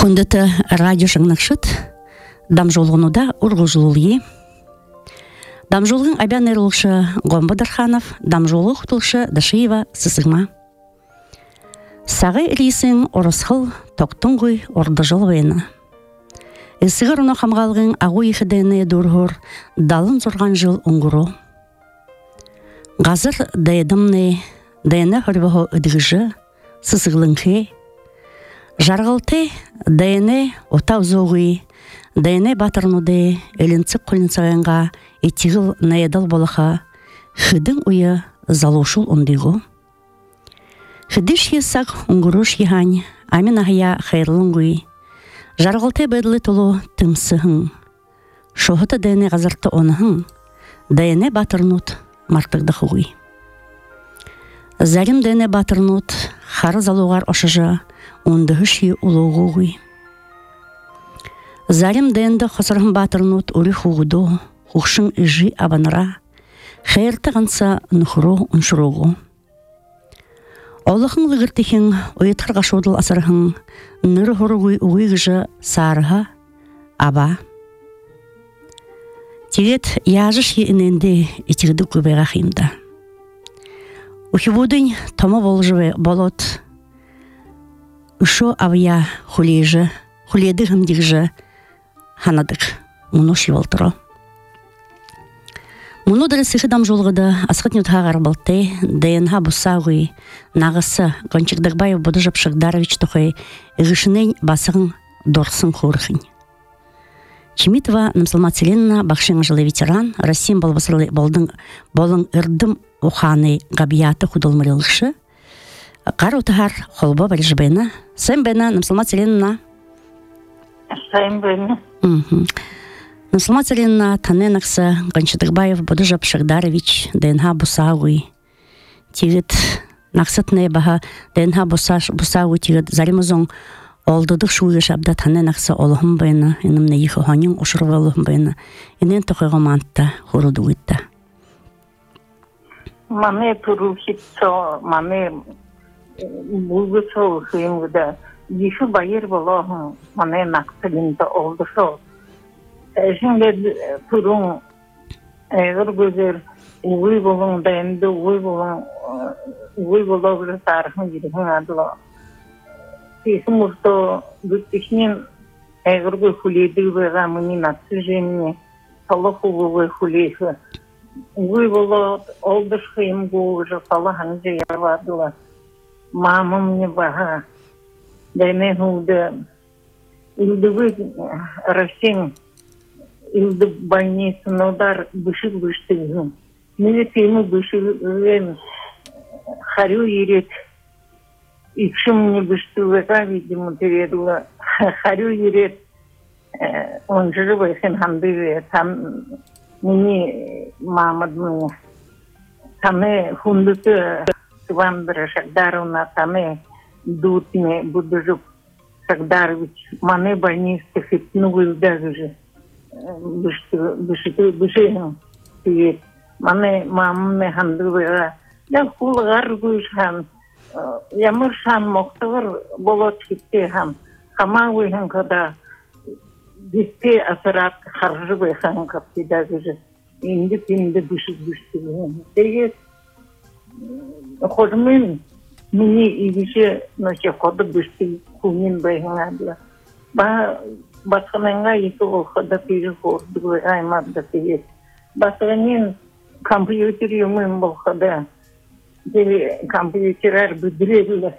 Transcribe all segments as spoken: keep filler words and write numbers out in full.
Хүндіті радио шыңнықшыт, дамжолғынуда ұрғыжылылығы. Дамжолғын абян әрілікші Гомба Дарханов, дамжолғы құтылшы Дашиева Сысығма. Сағы рейсің орысқыл тоқтың ғой орды жол вайны. Эсігір ұны қамғалғын ағу ехідені дұрғыр далын зорған жыл ұңғыру. Ғазыр дайдымны дайны хүрбіғі үдігіжі Сысығлыңқы. Жарғылты дайны отау зоғы, дайны батырнуды әлінцік құлынсағанға етігіл найдал болыға хүдің ұйы залушыл ұндығу. Хүдіш есақ ұңғыруш ехань, амин ағая қайырлыңғый. Жарғылты бәділі тұлу тымсығың. Шоғыты дайны ғазырты онығың, дайны батырнут мартырдық ұғый. Зарим дайны батырнут қары залуғар ошыжы, ондығыши улуғуғый. Зарим дайынды қосырғын батырнут ұры хуғуду, хуқшың үжі абаныра, қайырты ғанса нұхыру ұншыруғу. Олықың лығыртықың ойытқырға шодыл асырғың, нұры ғұрғый ұғыйғыжы сарыға аба. Тегет яжыш ененде етігді көбеға қиымда. Ухивудың тома болжывы болот, ұшу авия хулежі, хуледі ғымдығжы ханадық, мұны шивалтыру. Мұны дұры сықы дамжолғыды асқыт нүтхағар болты, дайынға бұсауғый, нағысы Гончикдықбаев бұды жапшықдарович тұқы үгішінен басығын дорсын қорықын. Чемитова Намсалма Целенна бақшың жылы ветеран, Россиям болбасырлы болдың болың үрдім ұқаны ғабияты құдылмырылықшы. Қар ұтығар қолба бәрі жібайна. Сайын бәйна Намсалма Целенна? Сайын бәйна. Намсалма Целенна таненақсы Гончикдықбаев бұды жапшықдарович дайынға бұсауғый. Тегіт нақсытны баға дайынға бұсауғый тегіт заримызың олдыдық шуғы шабда таненақсы олығым байына, енімні ехі ғанын ұшырғы олығым байына. Енен тұқыға мантта ғыруды өйтті. Маме тұрушитсо, маме бұлғысо ұшыйымғыда. Еші байыр болағын маме нақсылында олдысо. Әжіңді тұрың әғір көзір ұғый болың дайынды ұғый болың ұғый болағыры тарихын жерігін адыла. Тесім ұсты бүттішінен әғір көй хүледі бұйға мұны натсы жеміне салы құбылы хүлейі. Ұғый болағыр олдыш қиым көғыры салы ханы жайар адыла. Мамым не баға даймен ұлды үлдігі рәсен Илді больницын одар бұшық бұштығын. Мені теймі бұшығын харю ерет. Икші мені бұштығыға, видимо, тереділі. Харю ерет. Он жыры байсын хандығы. Там мені мамадмы. Тамы хундыты Ивандыры Шагдаровна, тамы дутыне Будыжып Шагдарович. Маны больницы хитну вылдагы же. Бішігін түйет. Маны мамымны хандығыға. Я құлығар көйшхан. Ямыр шан моқтығыр болот хитте хам. Хама өйхін қада бітте асырат қаржы байхан қаптыда көзі. Енді пенді бішік бішігін. Дегет қодымен мені игіші нөше қоды бішік күнен байхан адыла. Ба Басқаныңға екі олқыда пейі қордығы аймадды пейет. Басқанын компьютер емін болқыда. Компьютерер бүдірелі.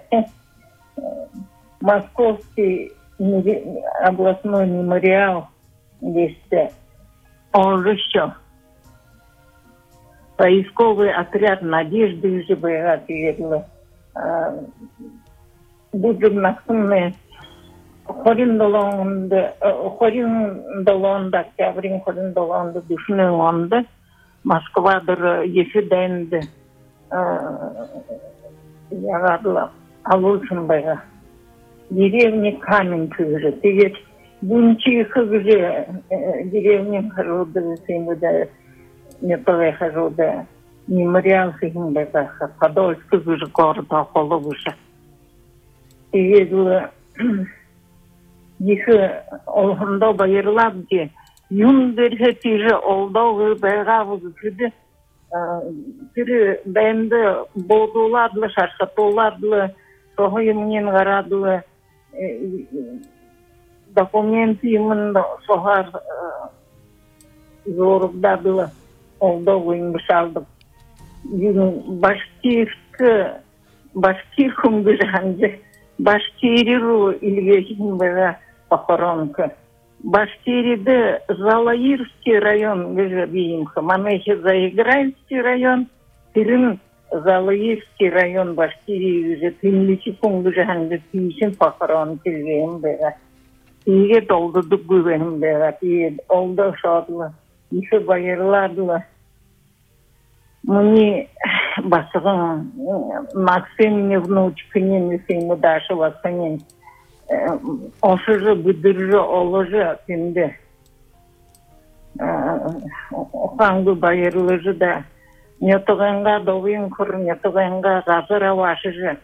Московский областной мемориал десті. Олжышы. Поисковый отряд Надежды уже байға пейетлі. Будем нақсынны Хорин долонды, хорин долонды, октябрин хорин долонды, душны онды, Москвадыр еші дайынды яғадыла алушын байға. Деревне камень күйірі, тегет бұнчи қығыры деревнен қырылды, сенбіді метовай қырылды, мемориал қиын байға, Подольск күйірі қорды қолы бұшы. Тегет екі олғында байырлап де, юн берге тежі олдауғы байғабы күді, күді бәйімді болдуладылы, шаршатуладылы, соғы емінен ғарадылы, документы емін соғар зорубдадылы, олдауғы емі шалдым. Башкиркі, башкиркім күжанды, башкириру илгешін бәға похоронка. Башкириді Залаирский район күжі бейімкі. Манайхи Заигральский район, тірін Залаирский район Башкирии күжі. Тінлічі күн күжанды түйсін похорон келгейім бәға. Тиге толдыдық күбенім бәға. Тиге олды шадылы, еші байырладылы. Мне басығын Максим внучкінен есеймі дашы басқанен ошыжы, бүдіржі, олыжы тенді. Оқаңғы байырлыжы да нетіғанға доғын күр, нетіғанға ғазыр авашыжы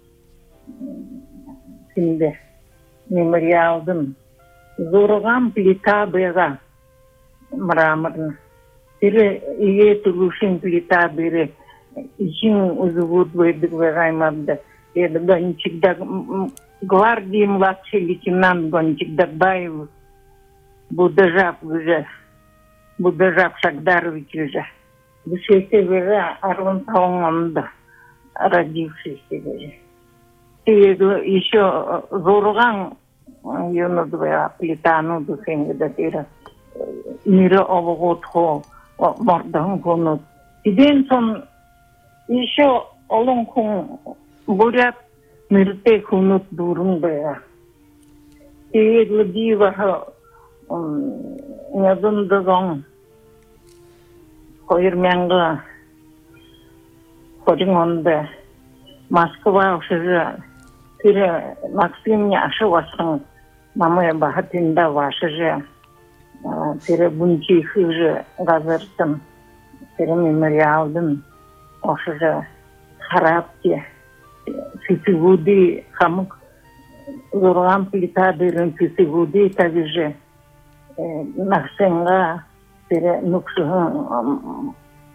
тенді. Мемориалдың. Зорған плита беға мрамырын. Тері ие тұлушын плита бері ішін ұзывуд бөйдік вағаймады. Еді гончикдаг, гвардии младший лейтенант Гончикдаг Баев, Будажап уже, Будажап Шагдарович уже. Бушете вера Арван Тауманда, родившийся вера. И еще Зорган, юнодвая плитану духенга датира, мира овогодхо, мордан конут. Иден сон еще олонкун бурят мирте хунут дурун бая. И лдива ядун дагон койрмянга ходингонда Москва уже тире Максим не ошибался, мама бахатинда ваша же тире бунчих уже газертом тире мемориалдым ошже харапте фитивуди хамук зорган плита дырын фитивуди также нахсенга тире нуксуган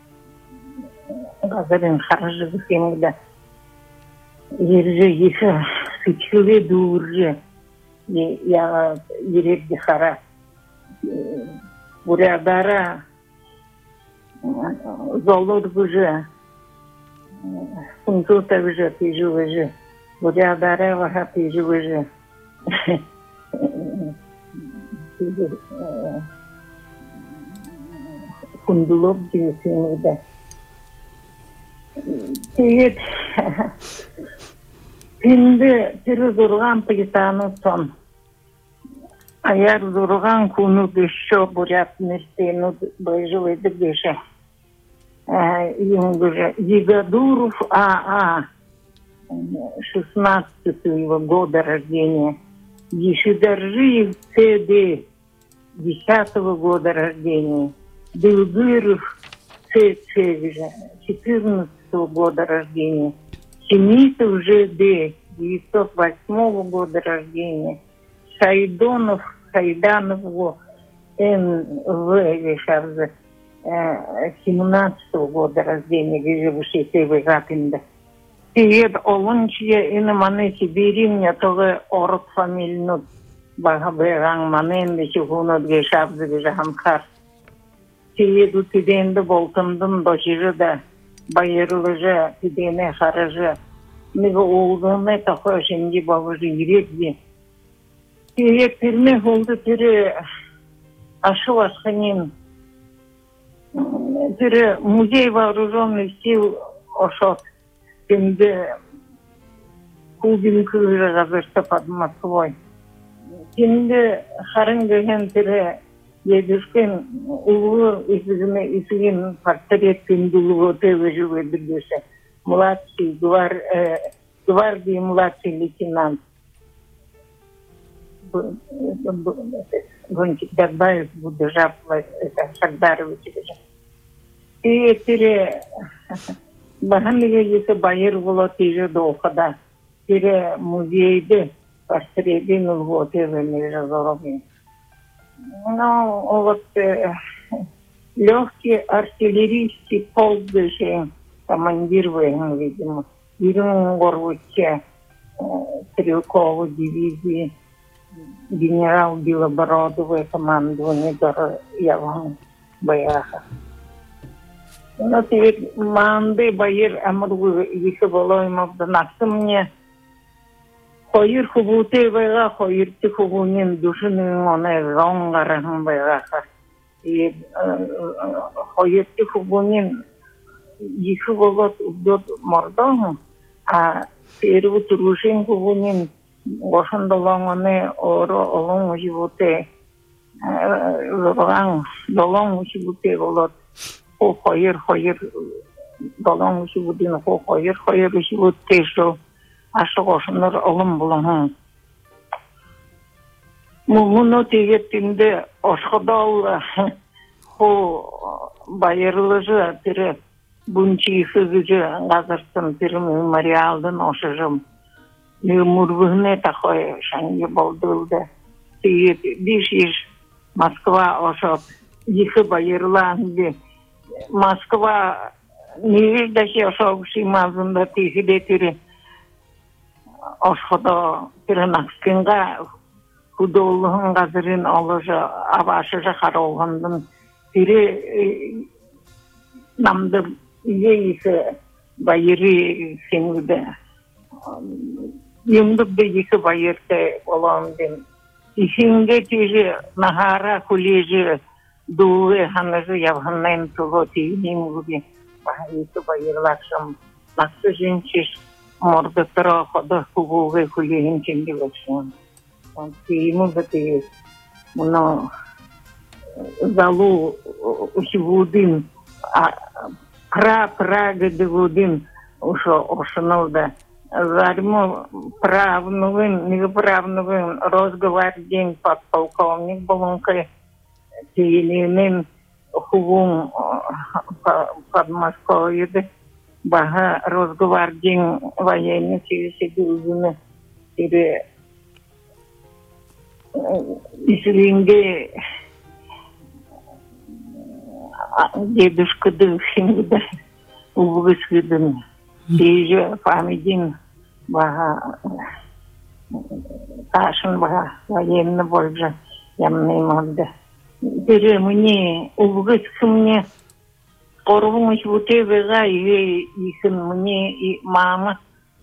газерин харжы бухемда ерже еші фитивуди дурже я ерекде хара бурядара золор уже Кунтута уже пижу уже, бурядара ваха пижу уже. Кундулов дивисим да. Тиет пинде тиру зурган плитану сон. Аяр зурган куну еще бурят нестену бежу это беже. Егодуров А А, шестнадцатого года рождения, Ешидоржиев Ц Д, десятого года рождения, Белгыров Ц Ц, четырнадцатого года рождения, Семитов Ж Д, девятьсот восьмого года рождения, Шайдонов Хайданов Н В Вишарзе, семнадцатого года рождения, где живущий в Игапинде. Тиед олунчия ина мане Сибирин, я тоже орок фамильнут, багаберан манен, личугунот гешабзы гешамкар. Тиеду тиденде болтымдым дочижы да, байырлыжы, тидене харыжы, мега олдыны такой шенги бабыжы ерекде. Тиед пирме холды тире ашу асханин, тире музей вооруженных сил ошот. Тенде Кубинка уже разверста под Москвой. Тенде харынгеген тире едушкен улу изгине изгин портрет пиндулу теве живе бедусе. Младший гвар гвардии младший лейтенант. Гончикдаг Баев Будажап Шагдарович. И тире Баханлыга есе байыр боло тежі доқыда. Тире музейді посредину льготы вымерил дороги. Ну, вот э, легкий артиллерийский полк дыши, командир военный, видимо, Ирину Горвуче, э, стрелковой дивизии, генерал Белобородовой командование Яван Баяха. Ну, теперь манды Байер Амру еще было ему вдонаться мне. Хойер хубуте байга, хойер ти хубунин душinin ona rongarın байга. И хойер ти хубунин еще было удот мордон, а первый трушин хубунин гошан долонгоне оро олон животе, лоран долонг животе было. Хойер хойер долонг животин хойер хойер животе что Aşıqoşunlar olum bulun. Muğunu tegetinde oşqıdal o bayırlıcı biri bunçi hızıcı gazırsın biri memorialdan oşıcım. Murvığına takoy şangi boldurdu. Teget bir iş Moskva oşup yıkı bayırlandı. Moskva nevirdeki oşup şimazında tehidetiri Oşkoda Pirinakskınga Hudolluğun gazırın alıcı avaşıcı karolğandın biri namdı yeyisi bayırı senüde yumduk da yıkı bayırda olandım. İşinde tezi nahara kuleci doğu hanıcı yavhanlayın tuğu teyinin gibi yıkı bayırlaşım naksı jinçiş Морда трохода хубаве хулиин чинги вакшин. Он тиму бати но залу усивудин а пра прага девудин ушо ошнолда зармо правнувин неправнувин разговор день подполковник болонкой тилинин хубун под Москвой Baha rozgovar din военный сидел или Ислинге дедушка дышинга увысвиден. Теже памятин Baha Ташин Baha военный больше ямный модда. Теперь мне увыск мне Корвун швуте вега и ихн мне и мама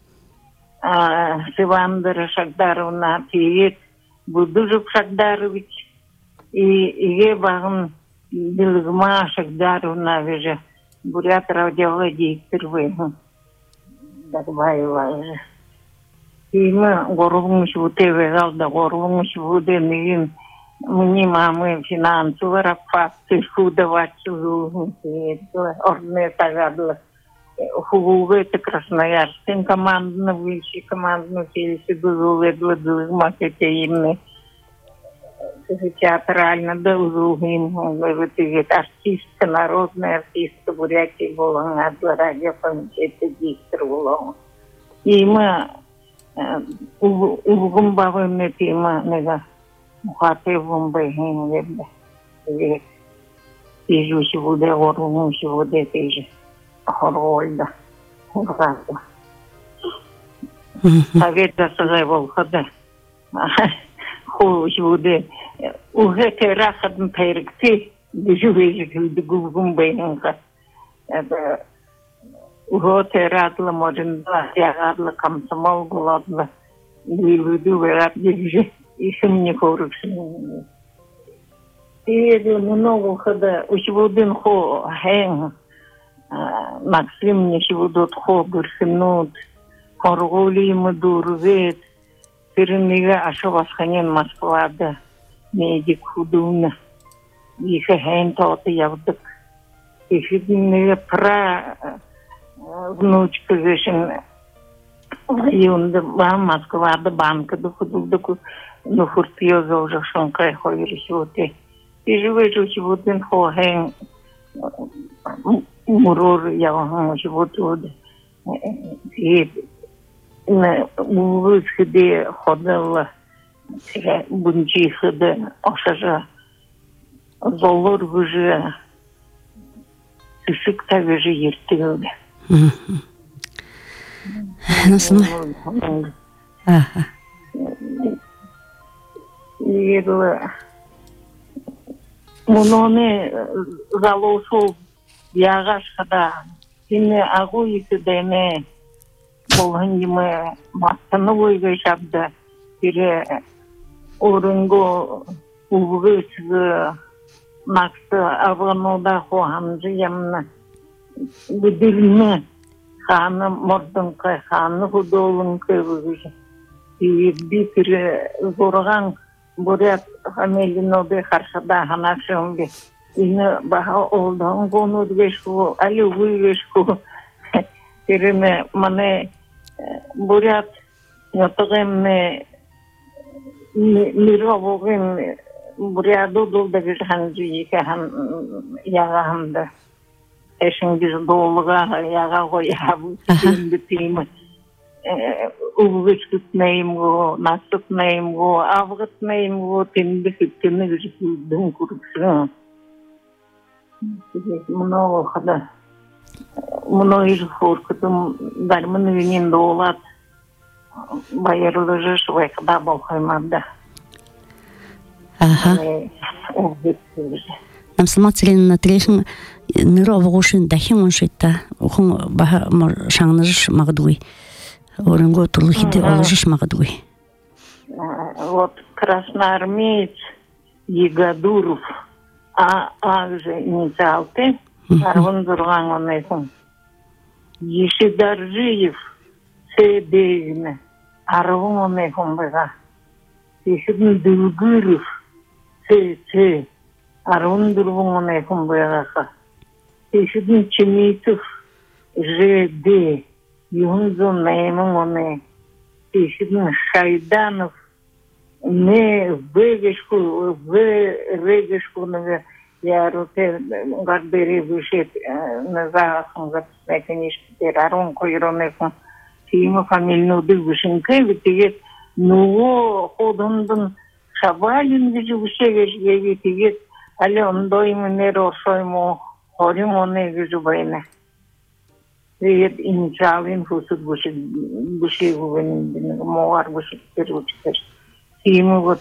Севандра Шагдаровна Тиет Будужев Шагдарович и е багын Билгма Шагдаровна веже Бурят радиоводитель впервые Дагбаева же. И мы Корвун швуте вега да Корвун швуте нигин Мне мамы финансовый раппат, худовать ордные тагадлы. Хубувы это Красноярским командно, выльши командно, селиси дузувы, дузувы, макетейны. Театрально дузувым, артистка, народная артистка, Бурятии была, на радио комитета диктор была. И мы угумбавыми тема, нега. Мухаты вумбэхин вебда. Век. Тижу сивуде, орву сивуде, тижи. Хорвольда. Ургазда. Совет за сазай волхада. Ху сивуде. Угэте рахадн тайрыкты. Дежу вежик вумбэхинка. Это угэте радла моринда. Ягадла комсомол гуладла. Вилуду вэрат дежу. Еще мне короче. И много хода. У сегодня хо хэнг. Максим мне сегодня хо гурхнут. Хоргули мадурвет. Перенега ашавасханен Москвада. Медик худуна. Их хэн тот явдак. Их не пра внучка вешен. И он да Москвада банка до худудаку. Ну, фуртиоза уже шонкай ходили сегодня. И живешь сегодня хохэн мурор я вам сегодня. И Улыбкиде ходила, бунчихиде, ошажа, золор гужа, ысык тавежи ертегілді. Насыл? Аха. Ерлі, мұны залоусыл яғашқада, сені ағу екідені болған емі мастаны ойға жабды. Кері орынғы ұлғы үсігі нақсы авғануда қоғамжы емні бүділіні қаны мұрдыңқы, қаны құдолыңқы бұғы. Бір кері зорған бұрят ғамеліноды қаршада ғанашың бе. Ені баға олдың қону өдгешку, әлі өйгешку. Кереме мане бурят ятогем мировогем буряду долдагы ханжи хан яга хамда эшингиз долга яга гоябы тим угучтнайм го наступнайм го авгатнайм го тимди хиттени гүжүдүн куруксу много хада Многие хоркутум дармын үйінен доолат байырлы жыш вайқыда болқаймады. Аха. Намсылма целенна тілешін ныры овығушын дахин оншетта. Ухун баха шаңны жыш мағдуй. Орынго тұрлы хиде олы жыш мағдуй. Вот красноармеец Егодуров, а акже инициалты, Арван Дурган онайсың. Ешедаржиев С-дегіне Арван онайсың байға. Ешедің Дүлгүров С-С Арван Дурган онайсың байға. Ешедің Чемитов Ж-Д Юнзо наймың онай. Ешедің Шайданов не В-гешку В-регешку нөге Я руте гадбери вышет на захом записать арон койронекон тима фамильную дыбышинка ведь тигет ну ходундан шабалин гэж үшэгэж гээвит тигет але ондойм нэр оршоймо хорим оне гэж байна. Тэгээд инжалин хусуд бүшиг бүшиг үгэн моар бүшиг тэрүүчтэй. Тима вот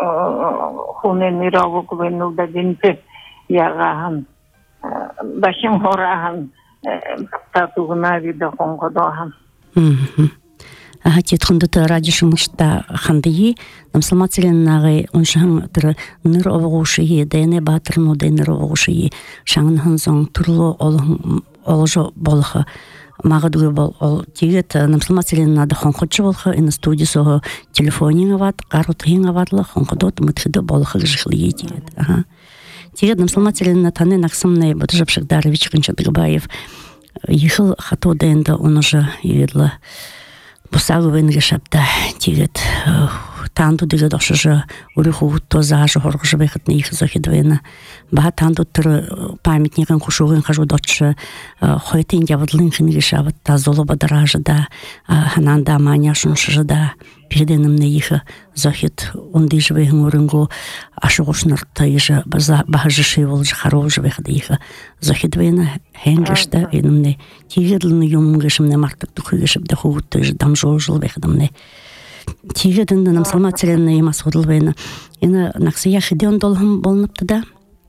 хонэ нэрав үгэн удадинтэй ягахан башим хорахан татугна вида конгодохан. Мм. Аха тетхундата радишмышта хандии намсалмацеленнагы оншан тыр ныр овгуши дене батырну денер овгуши шаңнан соң турлу олон олжо болха магадуй бол ол тигет намсалмацеленнада хонхочу болха ин студиясо телефонинга ват карутинга ватлы хонходот мытхыды болха жихли тигет. Аха тигет намсалмацеленна таны наксымны Бодыжап Шагдарович Кончадырбаев ехал хато денда он уже едла Бусагывын решапта тигет танду дигет ошыжы уриху тозажы хоргыжы бехатны их захидвена ба танду тыр памятникын кушугын хажу дочы хойтын явадлын хын решават та золо бадаражы да хананда маняшын шыжы да переденімні их захид онды живейгін орынгу ашығушныртта ежі бағажы шеволжы харовжы бехады их захидвена хенгешта енімні тигедліні юмгешімні мартық тұқығышып да хуғытты ежі дамжол жыл бехадымны тигедінді намсалма целенні емас ғыдылбайны ені нақсы яхиде он долғым болыныпты да?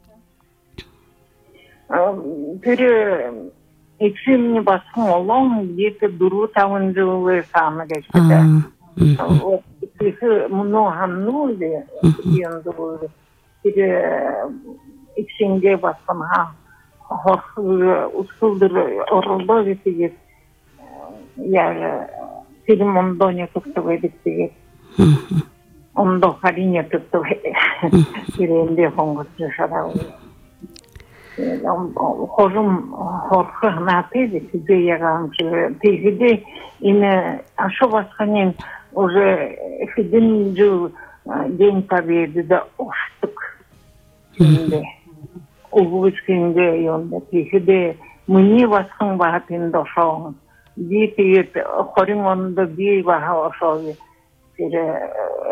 Түрі эксимні басқын олың екі дұру тауын жылы саны кешкеді. Вот их много нули, ендулы. Теперь иксинге басканга, хорхы ускулдыр оролдови тигет. Я фильм ондо не туктувайдык тигет. Ондо харине туктувайдык. Тиренде хонгот жашарау. Хожум хорхы напеди тебе яганчы. Тигеде ине ашу басканен уже фидин жыл День Победы да оштук. Угучкинде йонда тигеде мыни баскан багатын дошоң. дитет хоримонда би баха ошови тире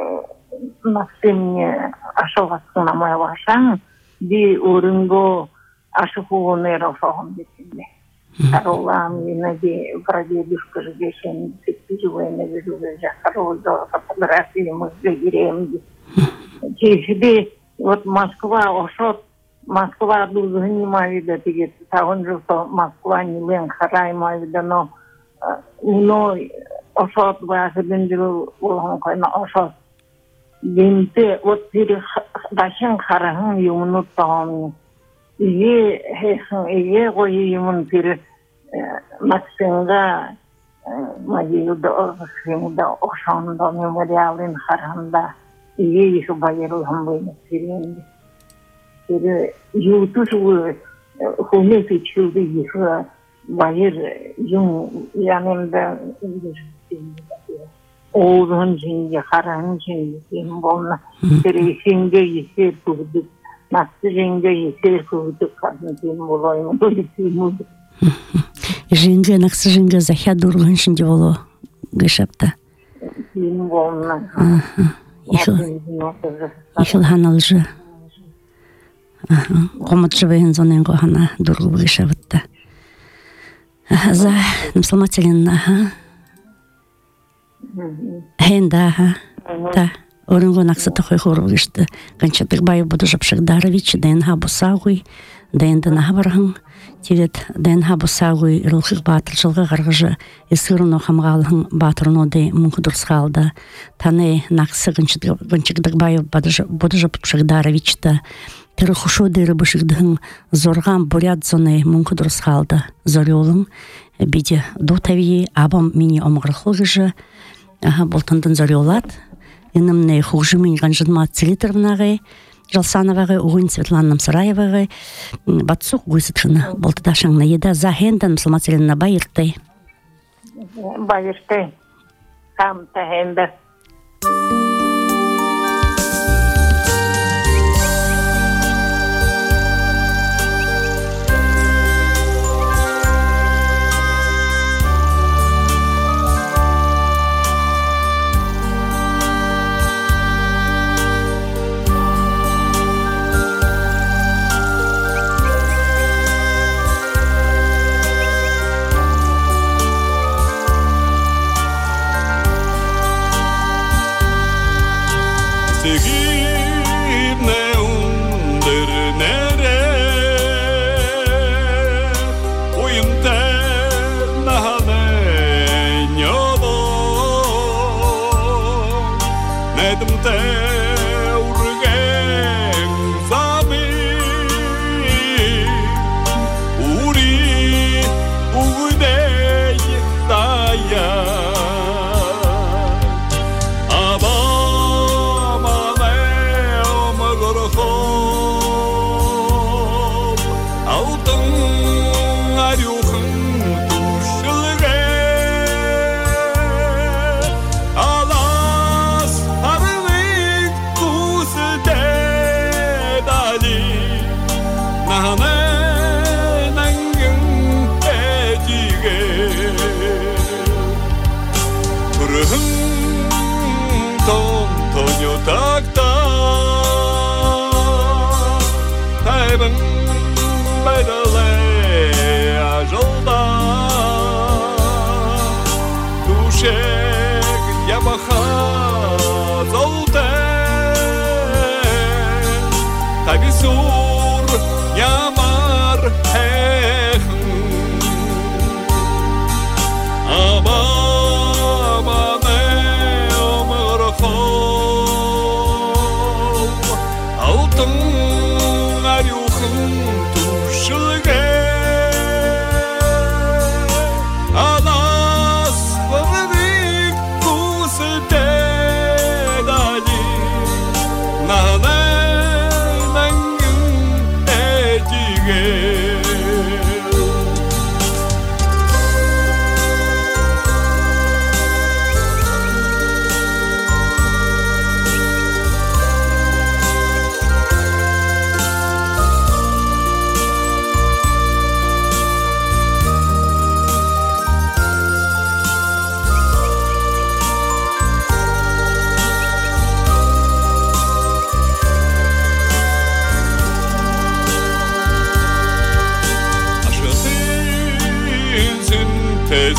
насимне ашоватсына моя вашан би урынго ашухуонеро фахом дитинде Каролам инади прадедушка ждешен типижуэне вижуэ жахаролдо фотографии мы гирем чешби вот Москва ошот Москва дуже занимает это таон же что Москва не лен харай май дано но ошот ваше бендру улан кайна ошот бинте вот пере дашен харахын юмну таон Ие хэхэн ие гоё юм тэр Максимга магиуд орсинда ошондо мемориалын харанда ие их баяру хамбын тэрэн тэр ютуб хөнөс ичүүдэе их баяр юм янында оон жинги харан жинги юм болна тэр ихинге ихэ бүгд Насжинга есер көвдік қадын кейін болайын, бөлік кейін өді. Жинга, нақсыжинга захя дұрғын шынде болу ғышапта? Кейін болуына. Ехіл ханал жы. Қомат жывайын зонен ғана дұрғы ғышапта. За, нымсалмателен, хэнда, та. Орынго наксата хой хорвышты. Канчатык бай буду жапшыгдарович дэн хабусагуй, дэн дэн хабархан, тивет дэн хабусагуй рылхыг батыр жылғы гаргыжы эсырно хамгалын батырно дэ мунхудурсгалда. Таны наксы канчатык бай буду жапшыгдарович та тыры хушо дэры бышыгдын зорган бурят зоны мунхудурсгалда. Зорёлын биде дотави абам мини омғырхылгыжы болтандын зорёлат. Инымны хужымын ганжынма Цилитровнагы, Жалсановагы, Угын Светланам Сараевагы, Батсук Гуйсытшына, Болтадашаңна еда захендан мусулмацелинна байырты. Байырты, там тахенда.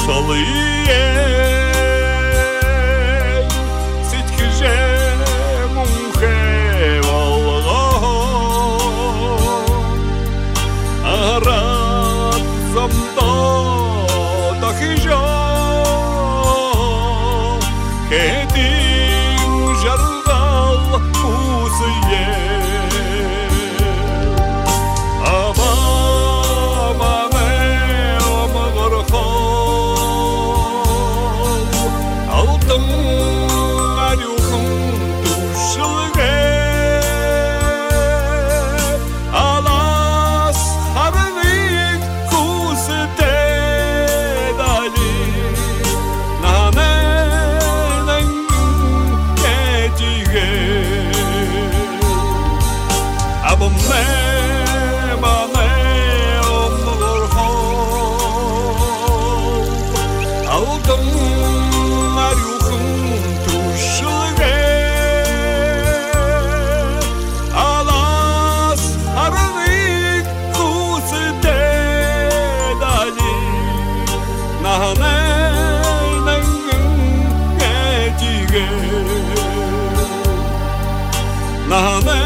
Salıyey Sitkije munhe valgahon Arat zamda dakhija Ketin jargal usiye Nahane